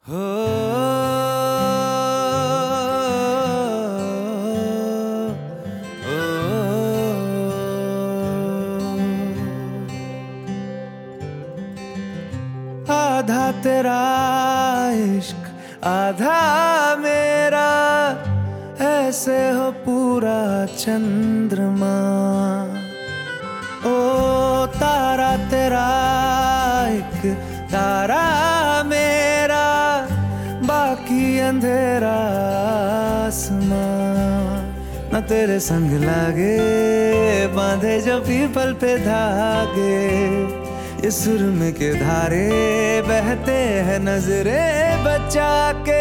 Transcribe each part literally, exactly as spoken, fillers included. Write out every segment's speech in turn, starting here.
हो आधा तेरा इश्क आधा मेरा, ऐसे हो पूरा चंद्रमा। ओ तारा तेरा एक तारा मेरा, बाकी अंधेरा आसमां। न तेरे संग लागे बांधे जो पीपल पे धागे, इस सुरम के धारे बहते हैं नजरे बचा के।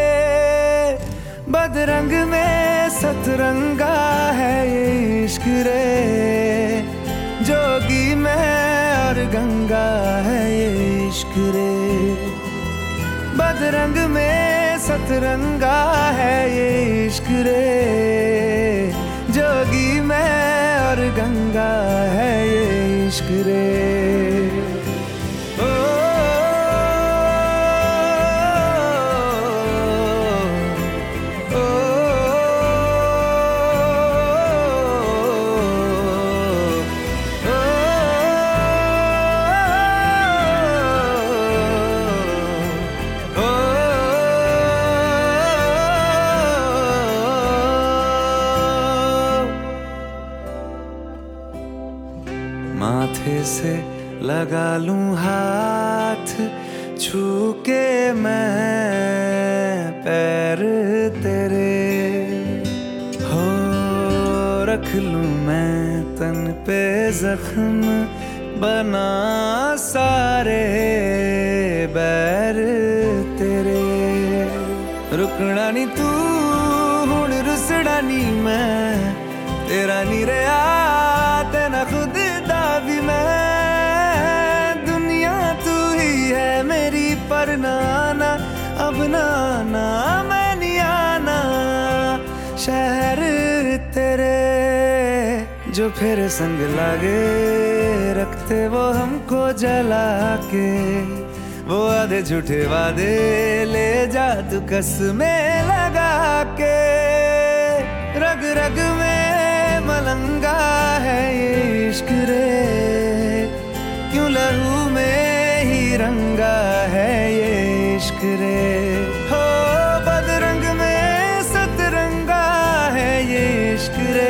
बदरंग में सतरंगा है ये इश्क रे, जोगी में और गंगा है ये इश्क रे। बदरंग में सतरंगा है ये इश्क रे, जोगी में और गंगा है ये इश्क रे। माथे से लगा लूं हाथ, छू के मैं पैर तेरे। हो रख लूं मैं तन पे जख्म, बना सारे बैर तेरे। रुकना नी तू हुण रुसड़ा नी मैं, तेरा नी रहा तेना खुद भी मैं। दुनिया तू ही है मेरी पर नाना, अब नाना मैं नहीं आना। शहर तेरे जो फिर संग लागे, रखते वो हमको जला के। वो आधे झूठे वादे ले जा तू कसमें लगा के। रग रग में मलंगा है ये इश्क रे, क्यों लहू में ही रंगा है ये इश्क रे। हो बदरंग में सतरंगा है ये इश्क रे,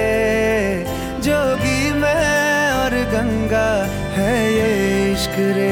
जोगी में और गंगा है ये इश्क रे।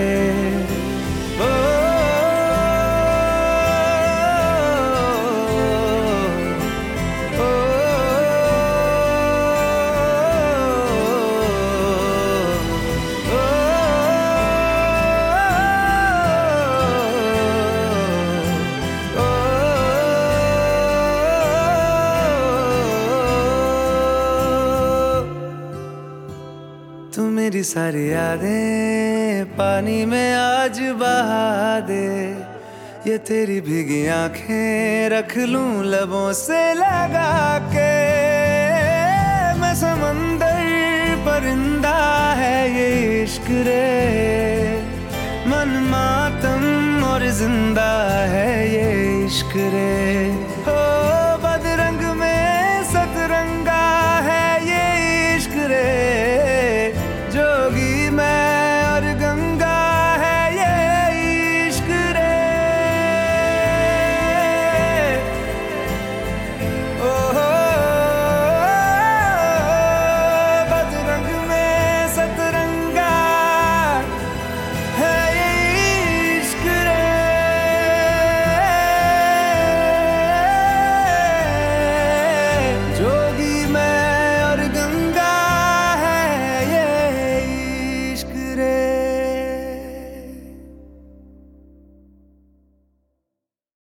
तू मेरी सारी यादें पानी में आज बहा दे। ये तेरी भीगी आंखें रख लूं लबों से लगा के। मैं समंदर परिंदा है ये इश्क रे, मन मातम और जिंदा है ये इश्क रे। हो